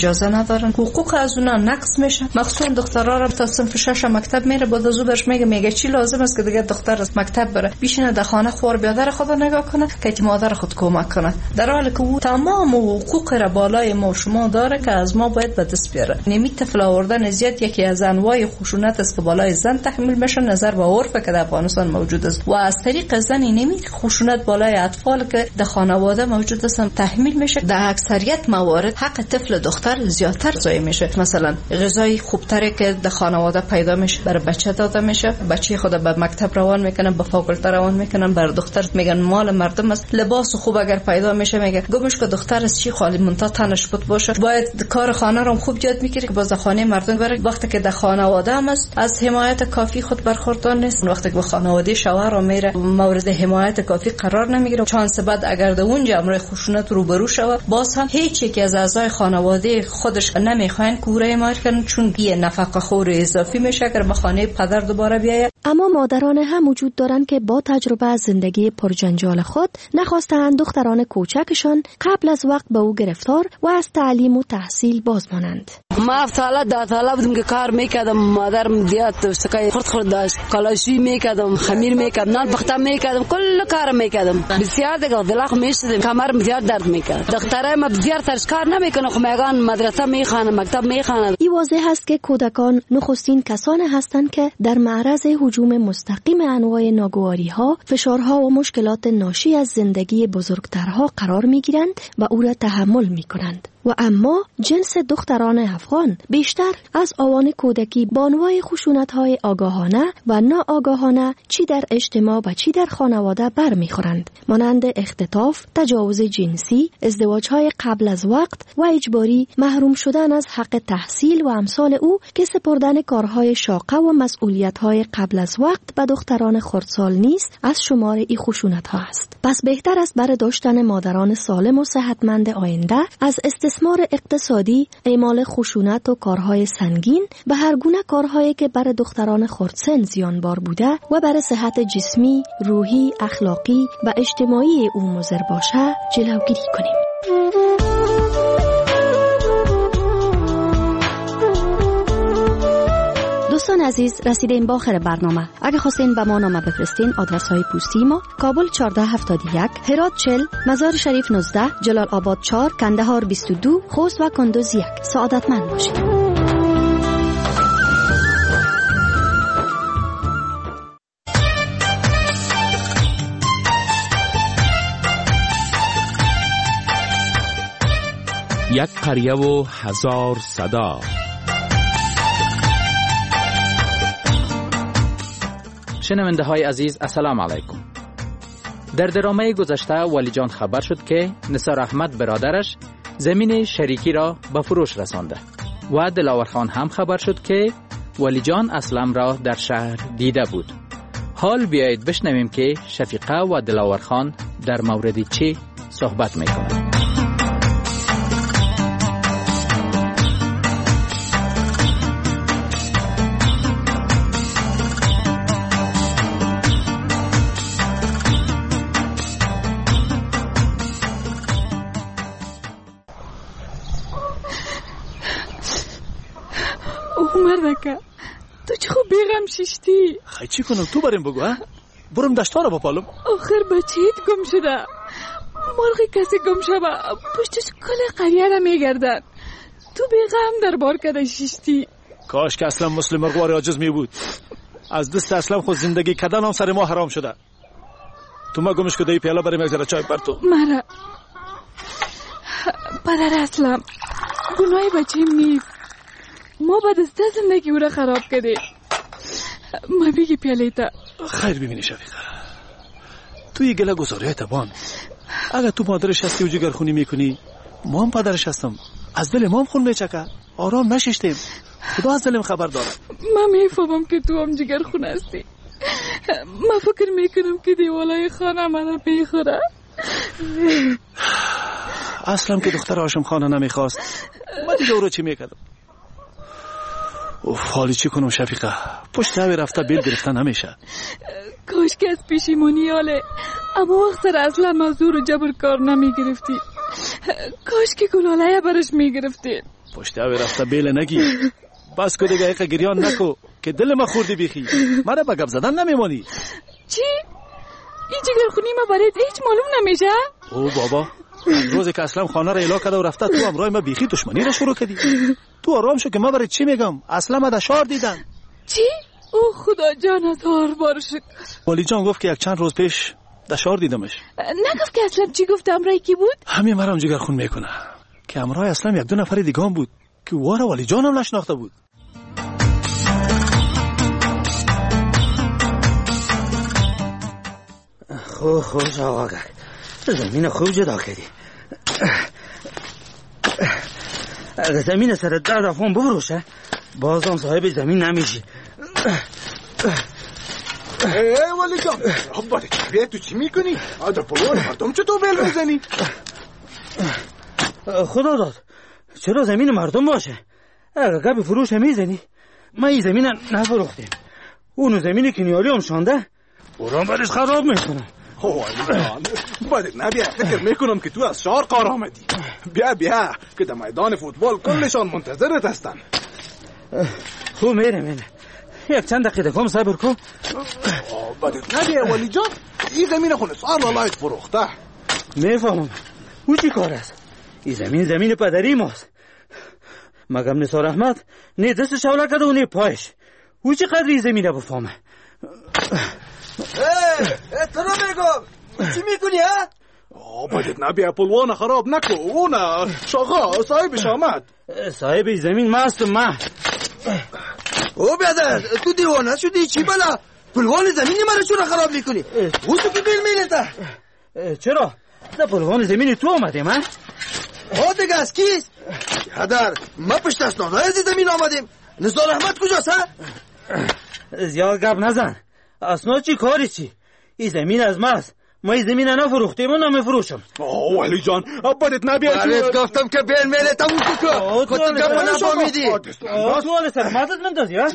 اجازه ندارن، حقوق از اونا نقض میشه. مخصوصا دخترها را تا صنف 6 مکتب میره، بعد از او برش میگه چی لازم است که دیگه دختر از مکتب بره بشینه در خانه خور بیادر خود نگاه کنه که مادر خود کمک کنه، در حالی که او تمام حقوق را بالای ما شما داره که از ما باید به دست بیاره. نمی طفل آوردن زیاد یکی از انواع خشونت است که بالای زن تحمیل میشه نظر به عرف که در افغانستان موجود است و از طریق زن نمی خشونت بالای اطفال که در خانواده موجود است تحمیل میشه. در اکثریت موارد حق طفل دختر زیادتر ضایع میشه. مثلا غذای خوبتری که در خانواده پیدا میشه برای بچه داده میشه، بچه خود به مکتب روان میکنن، به فاکولته روان میکنن، بر دختر میگن مال مردم است. لباس خوب اگر پیدا میشه میگه گمش که دختر است چی خالی منتا تنش بود باشه. باید کار خانه رو خوب یاد میگیره که باز خانه مردم بره. وقتی که در خانواده هم است از حمایت کافی خود برخوردار نیست، وقتی که به خانواده شوهر رو میره مورد حمایت کافی قرار نمیگیره. چانس بعد اگر در اونجا امر خشونت روبرو شود باز هم هیچ یک از اعضای خانواده خودش نمیخواین کوره مار کنن، چون یه نفقه خور اضافی میشه اگر به خانه پدر دوباره بیاید. اما مادران هم وجود دارند که با تجربه از زندگی پرجنجال خود نخواستند دختران کوچکشان قبل از وقت به او گرفتار و از تعلیم و تحصیل باز مانند. ما 7 ساله 10 ساله بودم که کار میکردم، مادرم دیات سکای خورد داشت، کلاشوی میکردم، خمیر میکردم، نان پخته میکردم، کل کار میکردم. بسیار دیگه دلخ میشدم، کمرم بسیار درد میکرد. دخترای ما بسیار سرش کار نمیکنه، خو میگن مدرسه میخوانه، مکتب میخوانه. این واضح است که کودکان نخستین کسانی هستند که در معرض هجوم مستقیم انواع ناگواری‌ها، فشارها و مشکلات ناشی از زندگی بزرگترها قرار میگیرند و او را تحمل میکنند. و اما جنس دختران افغان بیشتر از آوان کودکی با انواع خشونت‌های آگاهانه و ناآگاهانه چی در اجتماع و چی در خانواده برمیخورند، مانند اختطاف، تجاوز جنسی، ازدواج‌های قبل از وقت و اجباری، محروم شدن از حق تحصیل و امثال او که سپردن کارهای شاقه و مسئولیت‌های قبل از وقت به دختران خردسال نیست از شمار این خشونت‌ها است. پس بهتر است برای داشتن مادران سالم و صحتمند آینده از استثمار اقتصادی، اعمال خشونت و کارهای سنگین به هر گونه کارهایی که برای دختران خردسن زیانبار بوده و برای صحت جسمی، روحی، اخلاقی و اجتماعی او مضر باشه جلوگیری کنیم. دوستان عزیز، رسیدیم به آخر برنامه. اگه خواستین به ما نامه بفرستین، آدرس های پستی ما: کابل 1471، هرات 40، مزار شریف 19، جلال آباد 4، کندهار 22، خوست و کندوز 1. سعادتمند باشید. یک قریه و 1000 صدا. شنونده های عزیز، السلام علیکم. در درامه گذشته ولی جان خبر شد که نثار احمد برادرش زمین شریکی را به فروش رسانده و دلاور خان هم خبر شد که ولی جان اسلم را در شهر دیده بود. حال بیایید بشنویم که شفیقه و دلاور خان در مورد چه صحبت میکنند. مردکه تو چه خوب بیغم ششتی؟ خیلی چی کنم؟ تو بریم بگو ها؟ برم دشتا را بپالم. آخر بچه‌ت گم شده. مرغی کسی گم شده پشتش کل قریه را میگردن. تو بیغم در بار کده ششتی. کاش که اصلا مسلم مرغوار عاجز می بود. از دست اصلا خود زندگی کردن هم سر ما حرام شده. تو ما گمش کده ای پیاله بریم یک ذره چای بر تو. مرا پدر اسلم گناه بچه‌م نیست. ما با دسته زندگی او را خراب کرده. ما بگی پیاله تا. خیر ببینی شفیقه، توی گله گذاری تبان. اگر تو مادرش هستی و جگرخونی میکنی، ما هم پدرش هستم. از دل ما هم خون میچکه. آرام نششتیم. خدا از دلم خبر داره. من میفهمم که تو هم جگرخون هستی. من فکر میکنم که دیوالای خانه من میخوره. اصلا که دختر هاشم خانه نمیخواست. من دیگه او رو چی میکردم؟ حالی چی کنم شفیقه؟ پشت همی رفته بیل گرفتن همیشه. کاش که از پیشیمونی حاله، اما وقت سر اصلا مزدور و جبر کار نمی گرفتی. کاش که گلاله برش می گرفتی. پشت اوی رفته بیل نگی. بس که دیگه ایقا گریان نکو که دل ما خوردی بیخی. مرا با گپ زدن نمیمانی. چی؟ این جگرخونی ما برات هیچ معلوم نمیشه؟ او بابا، روزی که اسلام خانه را اعلام کرده و رفته تو همراه ما بیخی دشمنی را شروع کردی. تو آرام شو که ما برای چی میگم؟ اسلام دشار دیدن. چی؟ او خدا جان هزار بار شکر. ولی جان گفت که یک چند روز پیش دشار دیدمش. نگفت که اسلام چی گفت؟ امرای کی بود؟ همین مرا هم جگرخون میکنه که امرای اسلام یک دو نفر دیگه هم بود که واره ولی جان هم نشناخته بود. خوش آقا زمین خوب جدا کردی. اگه زمین سر 10 دفعه بفروشه باز هم صاحب زمین نمیشی. ولی جان باید چه تو چی میکنی؟ در پلوان مردم چطور بیل میزنی؟ خدا داد چرا زمین مردم باشه؟ اگه گپ فروش میزنی ما این زمین نفروختیم. اونو زمینی که نیالی هم شانده برام برش خراب میکنم. ولی جان باید نبیا فکر میکنم که تو از شهر کار آمدی. بیا که در میدان فوتبال کلشان منتظرت هستن. خوب میره یک چند دقیقه کم صبر کن. باید نبیا ولی جان این زمین خونه سار لالایت فروخته. میفهمم او چی کار است؟ این زمین پدری ماست. مگم نثار احمد نه دست شوله کرده و نه پایش. او چی قدر این زمینه بفهمه؟ تو میگم چی میکنی ها؟ باید نبیا پلوان خراب نکو. اون شاخا صاحبش آمد. صاحب زمین ما هستم ما. او بیادر تو دیوانه شدی چی بلا؟ پلوان زمینی مرا چرا خراب میکنی؟ او تو که بیل میلته. چرا؟ در پلوان زمینی تو آمدیم ها؟ دیگه از کیست؟ بیادر ما پشت از نازای زمین آمدیم. نثار احمد کجاست ها؟ زیاد گپ نزن. اصلا چی کاری چی؟ این زمین از ماست. ما این زمین نفروختیم و نمیفروشم. ولی جان باید نبیا. برات گفتم که بیل میلته اون تو خود گپ نفهمیدی. تو حال سرماتت مندازی ها؟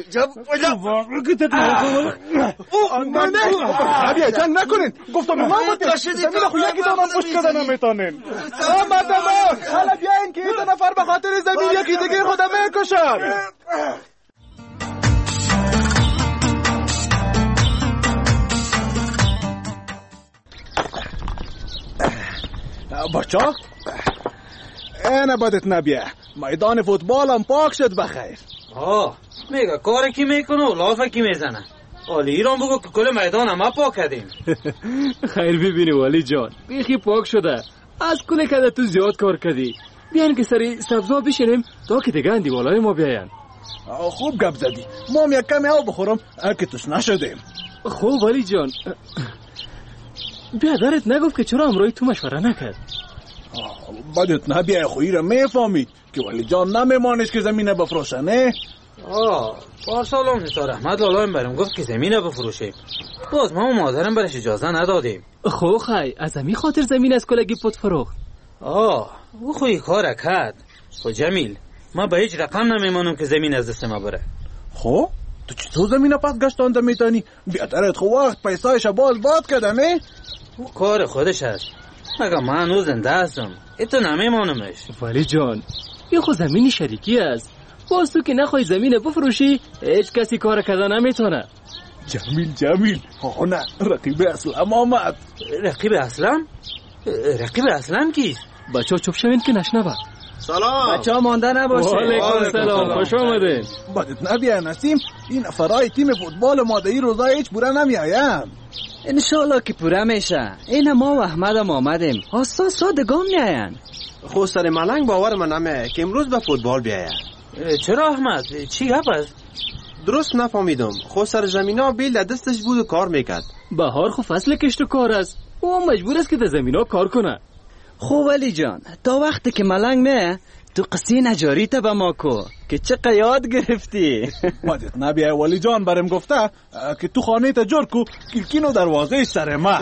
نبیا جان نکنین. گفتم ما زمین خو یکی دامن پشت کردن نمیتونین. مردمان حالا بیاین که این نفر به خاطر زمین یکی دیگه خودم میکشن. بچه اینه بدت نبیه. میدان فوتبال هم پاک شد بخیر. میگه کاری کی میکنه و لافه کی میزنه. ولی ایران بگو که کل میدان هم پاک کردیم. خیر ببینی ولی جان بیخی پاک شده. از کل کده تو زیاد کار کردی. بیان که سری سبزا بشینیم تا که دیگه اندیوالای ما بیاین. خوب گپ زدی. ما هم یک کمی آب بخورم که توش نشدیم. خوب ولی جان بیادرت نگفت که چرا امروی تو مشوره نکرد؟ بدت نبیه خویی را میفهمید که ولی جان نمیمانش که زمینه بفروشه نه؟ پارسال هم نثار احمد لالایم برم گفت که زمینه بفروشه. باز ما مادرم برش اجازه ندادیم. خو خی از همین خاطر زمین از کلگی پت فروخت. او خوی کار کرد. خو جمیل ما به هیچ رقم نمیمانم که زمین از دست ما بره. خو تو چطور زمینه پس گشتانده میتانی؟ بیادرت خو وقت پیسایش باز باد کده نه؟ او کار خودش هست. مگه من هنوز زنده هستم. تو نمیمانمش. ولی جان این خو زمین شریکی است. باز تو که نخوای زمین بفروشی هیچ کسی کار کردن نمیتونه. جمیل نه رقیب اسلام آمد. رقیب اسلام؟ رقیب اسلام کیست؟ بچه چوب شوین که نشنوه. سلام بچه ها مانده نباشه. وعلیکم سلام خوش آمدین. بدت نبیه نسیم این فرای تیم فوتبال مادهی روزای هیچ بوره نمی آیم. انشالله که پوره میشه. این ما و احمد هم آمدیم. آسان سادگان نیاین. خود سر ملنگ باور من نمه که امروز به فوتبال بیاید. چرا احمد؟ چی گپ است؟ درست نفهمیدم. خود سر زمینا بیل دستش بود و کار میکرد. بهار خو فصل کشت و کار است. او مجبور است که در زمینا کار کنه. خوب ولی جان تا وقتی که ملنگ میه تو قصی نجاری تا به ما کو که چه قیاد گرفتی. بدت نبیه ولی جان برم گفته که تو خانه تا جور کو کلکین و دروازه سر ما.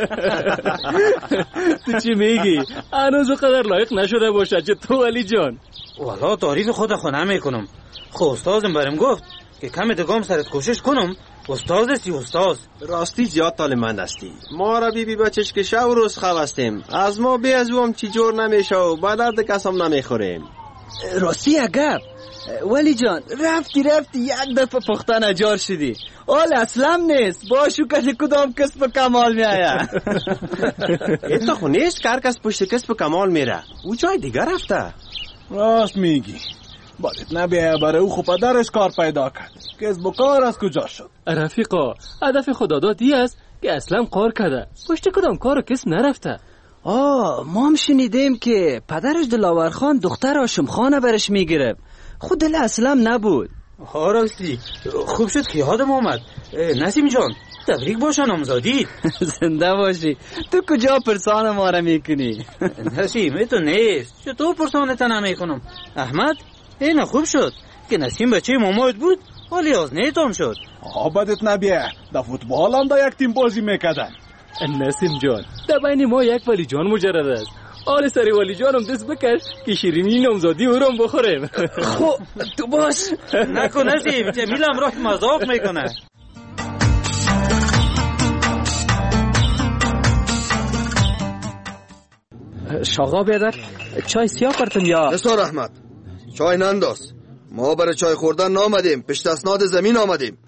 تو چی میگی؟ هنوز قدر لایق نشده باشه چه تو ولی جان؟ والا تعریف خود خونه میکنم. خو استازم برم گفت که کم دگام سرت کوشش کنم. استاز راستی زیاد طالبمند هستی. ما را بی بچش که شو روز خواه هستیم. از ما بی از اوم چی جور نمیشه و با درد کسام نمیخوریم. راستی اگر ولی جان رفتی یک دفعه پختن اجار شدی حال اصلا نیست باشو که کدام کسب کمال می آیا ایتا خو نیست که هر کس پشت کسب کمال میره او جای دیگر رفته. راست میگی باید نبیه برای او خوب پدرش کار پیدا کرد کسب و کار از کجا شد؟ رفیقا هدف خدادادی است که اصلا کار کرده پشت کدام کار و کسب نرفته. ما هم شنیدیم که پدرش دلاور خان دختر هاشم خانه برش میگرفت خود دل اصلا نبود. راستی خوب شد که یادم آمد. نسیم جان تبریک باشه نامزادی. زنده باشی. تو کجا پرسان ما را میکنی؟ نسیم تو نیست چطور پرسانت نمیکنم. احمد این خوب شد که نسیم بچه مامایت بود ولی از نیتام شد. بدت نبیه در فوتبال هم در یک تیم بازی میکردن. نسیم جان در بین ما یک ولی جان مجرد است. آل سری ولی جانم دست بکش که شیرینی نامزادی او را بخوریم. خب تو باش نکن نسیم جمیل هم راه مذاق میکنه. شاغا بیادر چای سیاه برتن یا نثار احمد چای ننداز ما برای چای خوردن نامدیم پشت اسناد زمین آمدیم.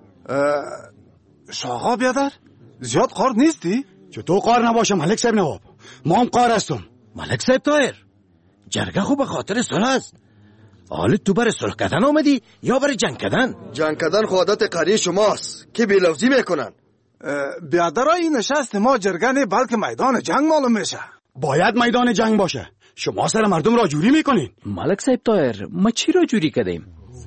شاغا بیادر زیاد قارد نیستی؟ چطور قار نباشم ملک صاحب نواب ما هم قار هستم. ملک صاحب طاهر جرگه خوب به خاطر صلح است. حالا تو برای صلح کردن آمدی یا برای جنگ کردن؟ جنگ کردن عادت قری شماست که بی‌لفظی میکنن. بیادر این نشست ما جرگه نه بلکه میدان جنگ معلوم میشه. باید میدان جنگ باشه. شما سر مردم راجوری میکنین. ملک صاحب طاهر ما چی راجوری کردیم؟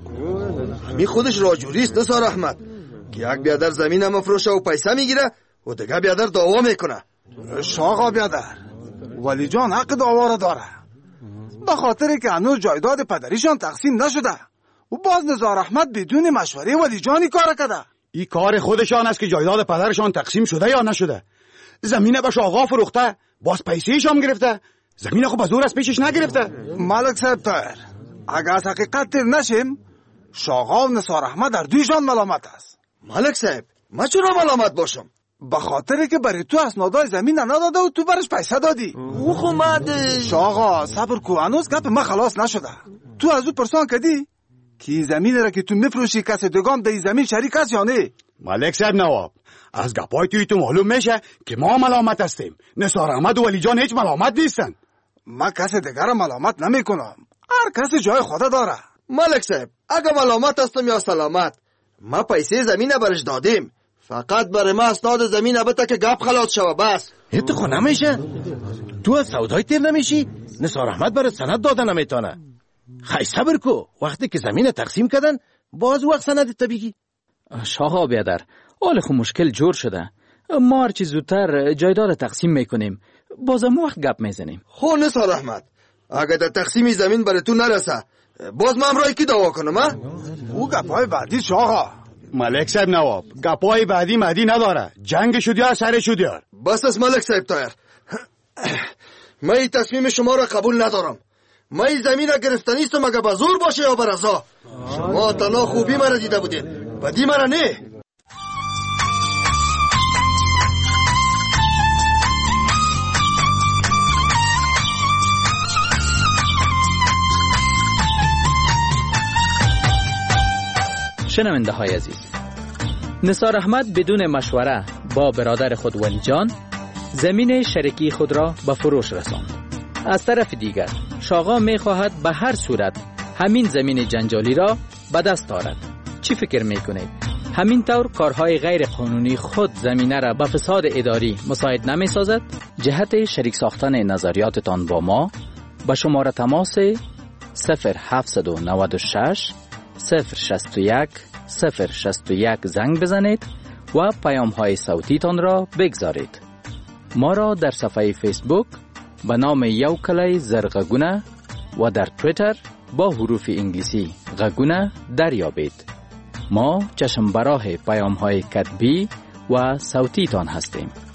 همین خودش راجوری است نثار احمد که یک بیادر زمین هم افروشه و پیسه میگیره و دیگه بیادر دعوا میکنه. شاغا بیادر ولی جان حق دعوا را داره به خاطر که هنوز جایداد پدریشان تقسیم نشده و باز نثار احمد بدون مشوره ولی جانی کار کرده. این کار خودشان است که جایداد پدرشان تقسیم شده یا نشده. زمین به شاغا فروخته باز پیسه‌اش هم گرفته. زمین خب زور از پیشش نگرفته. ملک صاحب طاهر اگر از حقیقت تیر نشیم شاغا و نثار احمد در دویشان ملامت است. ملک صاحب من چرا ملامت باشم؟ به خاطر که برای تو اسنادای زمین نداده و تو برش پیسه دادی. او خمده شاغا صبر کو هنوز گپ ما خلاص نشده. تو از او پرسان کردی که زمین را که تو میفروشی کسی دوگام در زمین شریک است یا نه؟ ملک صاحب نواب از گپای توی تو معلوم میشه که ما ملامت هستیم. نثار احمد و ولی جان هیچ ملامت نیستن. ما کسی دیگر ملامت نمیکنم. هر کسی جای خود داره. ملک صاحب اگه ملامت هستم یا سلامت ما پیسه زمین برش دادیم فقط برای ما اسناد زمین بته که گپ خلاص شوه بس. تو خو نمیشه تو از سودای تیر نمیشی. نثار احمد برای سند دادن نمیتونه. خی صبر کو وقتی که زمین تقسیم کردن باز وقت سند بگی. شاغا بیادر حال خو مشکل جور شده. ما هرچی زودتر جایداد تقسیم میکنیم بازم وقت گپ میزنیم. خو نثار احمد اگه در تقسیم زمین برای تو نرسه باز من امرای کی دعوا کنم ها؟ او گپای بعدی شاغا. ملک صاحب نواب گپای بعدی نداره. جنگ شد یا سر شد یار. بس از ملک صاحب طاهر من این تصمیم شما را قبول ندارم. من این زمین را گرفتنیستم اگه به زور باشه یا به رضا. شما تنها خوبی مرا دیده بودید بدی مرا نه. شنونده های عزیز نثار احمد بدون مشوره با برادر خود ولی جان زمین شریکی خود را به فروش رساند. از طرف دیگر شاغا می خواهد به هر صورت همین زمین جنجالی را به دست آورد. چی فکر می کنید؟ همین طور کارهای غیر قانونی خود زمینه را به فساد اداری مساعد نمی سازد؟ جهت شریک ساختن نظریاتتان با ما به شماره تماس 0796 061 061 زنگ بزنید و پیام های صوتی تان را بگذارید. ما را در صفحه فیسبوک به نام یو کلای زرغگونه و در تویتر با حروف انگلیسی غگونه دریابید. ما چشم براه پیام های کتبی و صوتی تان هستیم.